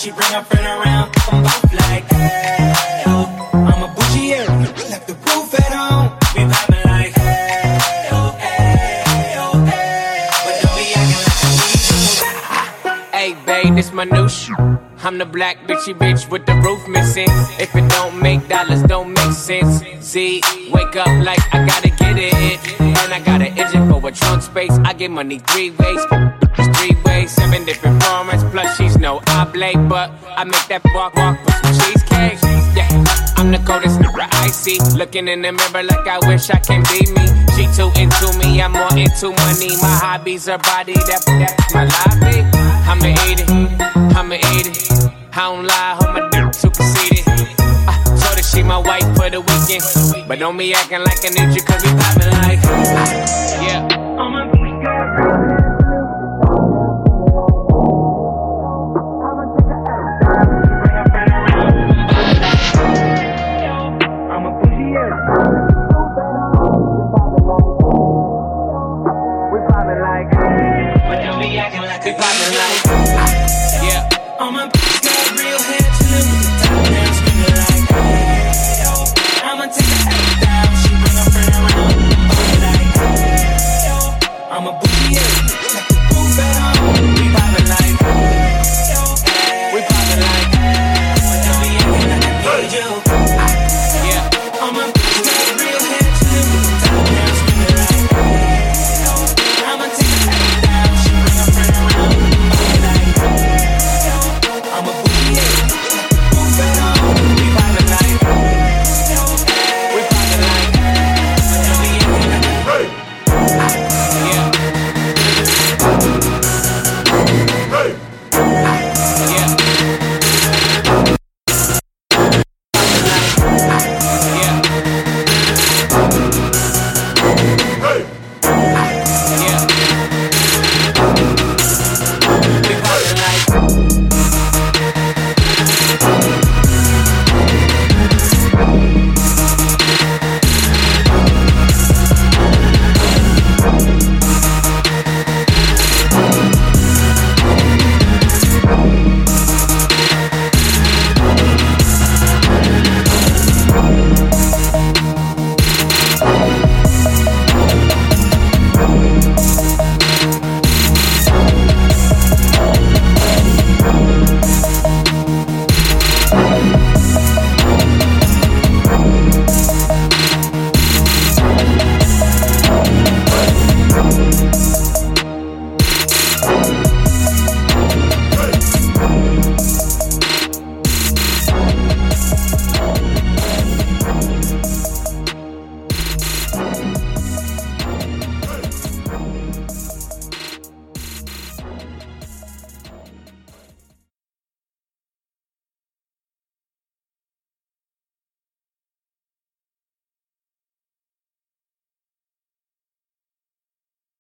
she bring her friend around. I'm both like, hey, oh. I'm a bougie, yeah. Left the roof at home. We vibing like, hey, oh, hey, oh, hey. But don't be acting like a hey, babe, this my new shoe. I'm the black bitchy bitch with the roof missing. If it don't make dollars, don't make sense. See, wake up like I gotta get it. And I got an engine for a trunk space. I get money 3 ways. 3 ways, 7 different formats. Plus she's no oblate, but I make that walk with some cheesecake. Yeah, I'm the coldest nigga I see. Looking in the mirror like I wish I can be me. She too into me, I'm more into money. My hobbies are body, that's my lobby. I'ma eat it, I'ma eat it. I don't lie, hold my dick too conceited. Told her she my wife for the weekend, but don't be acting like I need you, cause we poppin' like, yeah. I'm a bitch, got real hair.